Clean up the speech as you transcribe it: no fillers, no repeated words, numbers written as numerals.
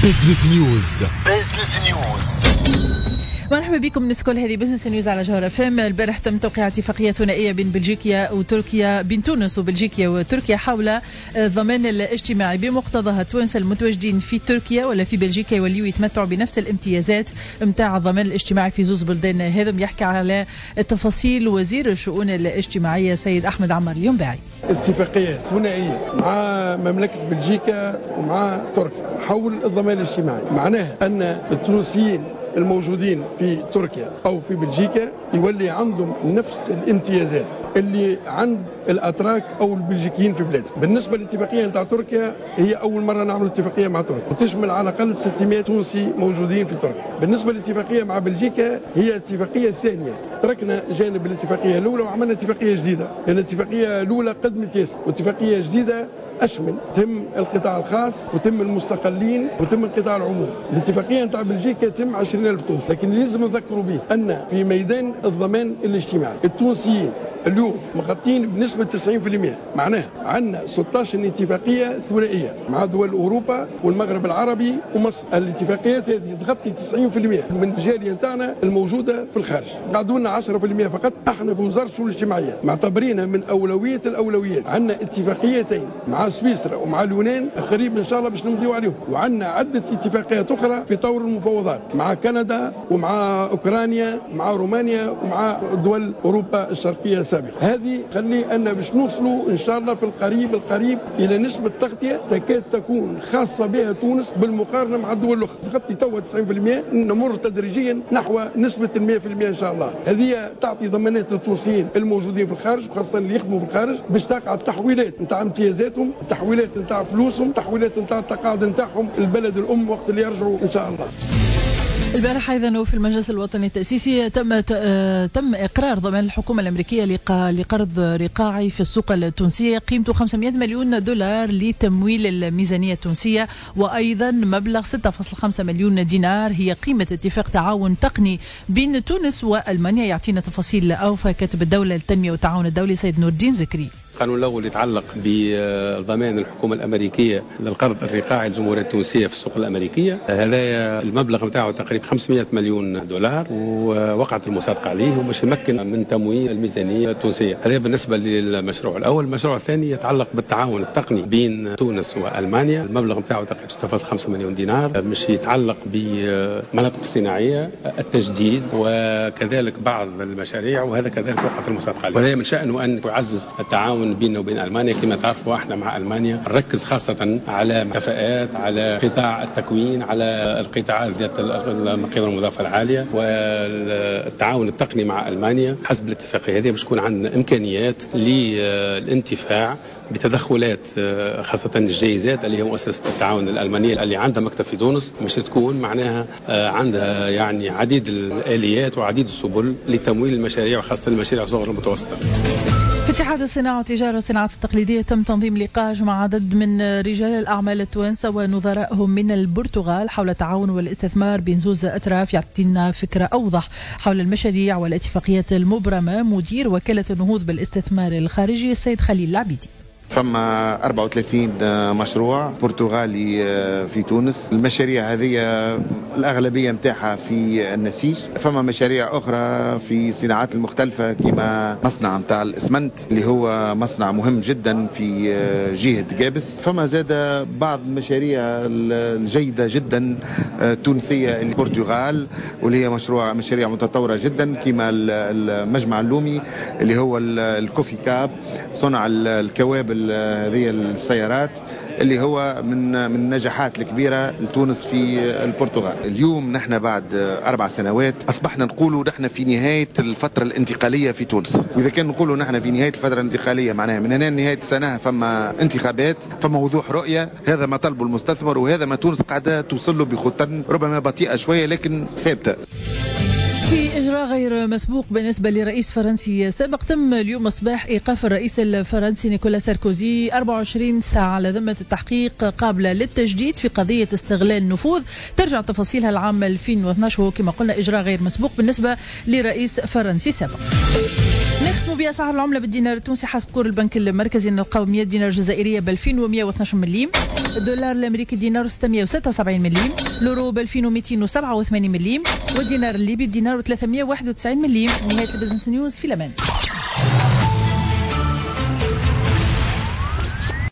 بزنس نيوز. بزنس نيوز. مرحبا بكم. نسكل هذه بزنس نيوز على جوهر FM. البارح تم توقيع اتفاقية ثنائية بين بلجيكا وتركيا، بين تونس وبلجيكا وتركيا، حول الضمان الاجتماعي. بمقتضاها التوانسة المتواجدين في تركيا ولا في بلجيكا يوليوا يتمتعوا بنفس الامتيازات متاع الضمان الاجتماعي في زوز بلدان هذم. يحكي على التفاصيل وزير الشؤون الاجتماعية سيد أحمد عمر الينباعي. اتفاقية ثنائية مع مملكة بلجيكا ومع تركيا حول الضمان الاجتماعي، معناها أن التونسيين الموجودين في تركيا أو في بلجيكا يولي عندهم نفس الامتيازات اللي عند الأتراك أو البلجيكيين في بلادهم. بالنسبة للاتفاقية نتاع تركيا، هي أول مرة نعمل اتفاقية مع تركيا وتشمل على الأقل 600 تونسي موجودين في تركيا. بالنسبة للاتفاقية مع بلجيكا، هي الاتفاقية الثانية، تركنا جانب الاتفاقية الأولى وعملنا اتفاقية جديدة، لأن الاتفاقية الأولى قدمت ياسر، واتفاقية جديدة أشمل تم القطاع الخاص وتم المستقلين وتم القطاع العمومي. الاتفاقية نتاع بلجيكا تم 20,000 تونسي، لكن لازم نذكروا به أن في ميدان الضمان الاجتماعي التونسيين اليوم مغطين بنسبة 90%. معناها عندنا 16 اتفاقية ثنائية مع دول أوروبا والمغرب العربي ومصر. الاتفاقيات هذه تغطي 90% من الجالية نتاعنا الموجودة في الخارج. قعدوا لنا 10% فقط. احنا في وزارة الشؤون الاجتماعية معتبرينها من أولوية الأولويات. عندنا اتفاقيتين مع سويسرا ومع اليونان قريب إن شاء الله باش نمضيوا عليهم، وعندنا عدة اتفاقيات أخرى في طور المفاوضات مع كندا ومع أوكرانيا مع رومانيا ومع دول أوروبا الشرقية. هذه خلي أن باش نوصلوا إن شاء الله في القريب إلى نسبة تغطية تكاد تكون خاصة بها تونس بالمقارنة مع الدول الأخرى. تغطي توا 90%، نمر تدريجيا نحو نسبة 100% إن شاء الله. هذه تعطي ضمانات للتونسيين الموجودين في الخارج، خاصة اللي يخدموا في الخارج، باش تقع التحويلات نتاع امتيازاتهم، التحويلات نتاع فلوسهم، التحويلات نتاع التقاعد نتاعهم البلد الأم وقت اللي يرجعوا إن شاء الله. البارح أيضا وفي المجلس الوطني التأسيسي تم إقرار ضمان الحكومة الأمريكية لقرض رقاعي في السوق التونسية قيمته $500 مليون لتمويل الميزانية التونسية، وأيضا مبلغ 6.5 مليون دينار هي قيمة اتفاق تعاون تقني بين تونس وألمانيا. يعطينا تفاصيل أوفى كاتب الدولة للتنمية والتعاون الدولي سيد نور الدين زكري. القانون الأول يتعلق بضمان الحكومة الأمريكية للقرض الرقاعي للجمهورية التونسية في السوق الأمريكية. هذا المبلغ بتاعه تقريبا $500 مليون، ووقعت المصادقة عليه ومش يمكن من تمويل الميزانية التونسية. هذا بالنسبة للمشروع الأول. المشروع الثاني يتعلق بالتعاون التقني بين تونس وألمانيا، المبلغ بتاعه تقريبا 6.5 مليون دينار، مش يتعلق بمناطق الصناعية، التجديد، وكذلك بعض المشاريع، وهذا كذلك وقعت المصادقة عليه. وهذا من شأنه أن يعزز التعاون بيننا وبين ألمانيا. كما تعرفوا احنا مع ألمانيا نركز خاصة على كفاءات، على قطاع التكوين، على القطاعات ذات القيمة المضافة العالية، والتعاون التقني مع ألمانيا حسب الاتفاقية هذه باش تكون عندنا إمكانيات للانتفاع بتدخلات خاصة الجائزات اللي هي مؤسسة التعاون الألمانية اللي عندها مكتب في تونس، مش تكون معناها عندها يعني عديد الآليات وعديد السبل لتمويل المشاريع وخاصة المشاريع الصغرى المتوسطة. في اتحاد الصناعة والتجارة والصناعات التقليدية تم تنظيم لقاء مع عدد من رجال الأعمال التوانسة ونظرائهم من البرتغال حول التعاون والاستثمار بين زوز أطراف. يعطينا فكرة أوضح حول المشاريع والاتفاقيات المبرمة مدير وكالة النهوض بالاستثمار الخارجي السيد خليل العبيدي. فما 34 مشروع برتغالي في تونس. المشاريع هذه الأغلبية متاحة في النسيج. فما مشاريع أخرى في صناعات المختلفة كما مصنع متاع الإسمنت اللي هو مصنع مهم جدا في جهة جابس. فما زاد بعض المشاريع الجيدة جدا تونسية البرتغال، واللي هي مشاريع متطورة جدا كما المجمع اللومي اللي هو الكوفي كاب، صنع الكوابل هذه السيارات اللي هو من النجاحات الكبيرة لتونس في البرتغال. اليوم نحن بعد 4 سنوات أصبحنا نقولوا نحن في نهاية الفترة الانتقالية في تونس. وإذا كان نقولوا نحن في نهاية الفترة الانتقالية معناها من هنا لنهاية السنة فما انتخابات، فما وضوح رؤية. هذا ما طلبه المستثمر وهذا ما تونس قاعدة توصل له بخطة ربما بطيئة شوية لكن ثابتة. في إجراء غير مسبوق بالنسبة لرئيس فرنسي سابق، تم اليوم الصباح إيقاف الرئيس الفرنسي نيكولا ساركوزي 24 ساعة على ذمة التحقيق قابلة للتجديد في قضية استغلال نفوذ ترجع تفاصيلها العام 2012، وكما قلنا إجراء غير مسبوق بالنسبة لرئيس فرنسي سابق. نختموا بأسعار العملة بالدينار التونسي حسب كور البنك المركزي نلقاو 100 دينار جزائرية ب 2112 مليم، الدولار الأمريكي دينار 676 مليم، اليورو ب 2287 مليم، والدينار الليبي بدينار 391 مليم. نهاية البزنس نيوز في الأمان.